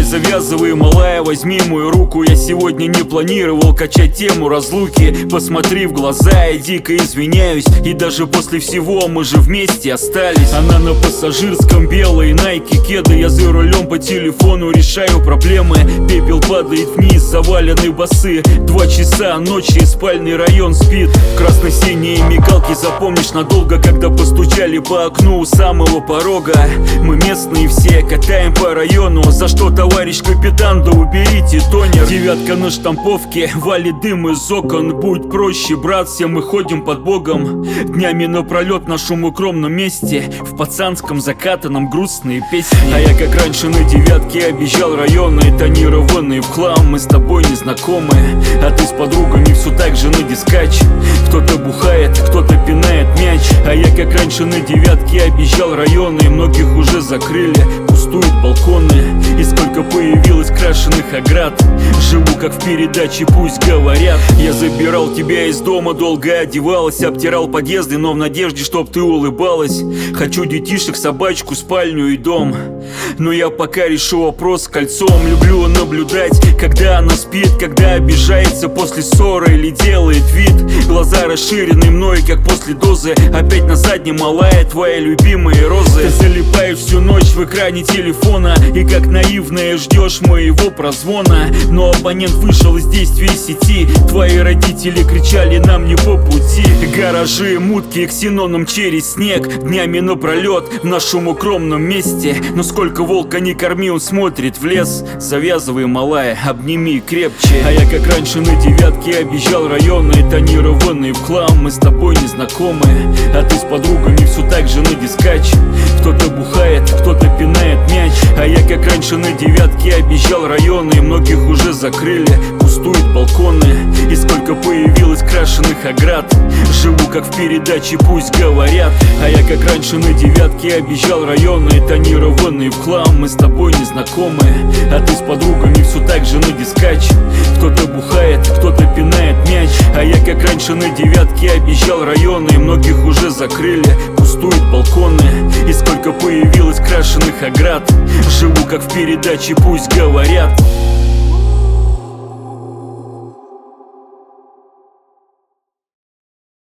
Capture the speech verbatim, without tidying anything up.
завязывай, малая, возьми мою руку. Я сегодня не планировал качать тему разлуки. Посмотри в глаза, я дико извиняюсь. И даже после всего мы же вместе остались. Она на пассажирском, белые найки, кеды. Я за рулем по телефону решаю проблемы. Пепел падает вниз, завалены басы. Два часа ночи, спальный район спит. Красно-синие мигалки запомнишь надолго, когда постучали по окну у самого порога. Мы местные все, катаем по району. За что, товарищ капитан, да уберите тонер. Девятка на штамповке, валит дым из окон. Будь проще, брат, все мы ходим под Богом. Днями напролет в нашем укромном месте, в пацанском закатанном грустные песни. А я как раньше на девятке объезжал районы, тонированные в хлам. Мы с тобой не знакомы, а ты с подругами все так же на дискач. Кто-то бухает, кто-то пинает мяч. А я как раньше на девятке объезжал районы, многих уже закрыли, пустуют балконы. И сколько появилось крашеных оград. Живу как в передаче «Пусть говорят». Я забирал тебя из дома, долго одевалась, обтирал подъезды, но в надежде, чтоб ты улыбалась. Хочу детишек, собачку, спальню и дом. Но я пока решу вопрос с кольцом. Люблю наблюдать, когда она спит, когда обижается после ссоры или делает вид. Глаза расширены мной, как после дозы. Опять на заднем, малая, твои любимые розы. Ты залипаешь всю ночь в экране телефона и как наивная ждешь моего прозвона. Но абонент вышел из действия сети. Твои родители кричали нам не по пути. Гаражи, мутки, ксеноном через снег. Днями напролет в нашем укромном месте. Но сколько волка не корми, он смотрит в лес. Завязывай, малая, обними крепче. А я как раньше на девятке объезжал районы, тонированные в хлам. Мы с тобой не знакомы, а ты с подругами все так же на дискач. Кто-то бухает, кто-то пинает мяч. А я как раньше на девятке объезжал районы, многих уже закрыли, пустуют балконы. И сколько появилось крашеных оград. Живу как в передаче «Пусть говорят». А я как раньше на девятке объезжал районы, тонированные в хлам. Мы с тобой не знакомы, а ты с подругами все так же на дискач. Кто-то бухает, кто-то пинает мяч. А я как раньше на девятке объезжал районы, многих уже закрыли, пустуют балконы. И сколько появилось крашеных оград. Живу как в передаче «Пусть говорят».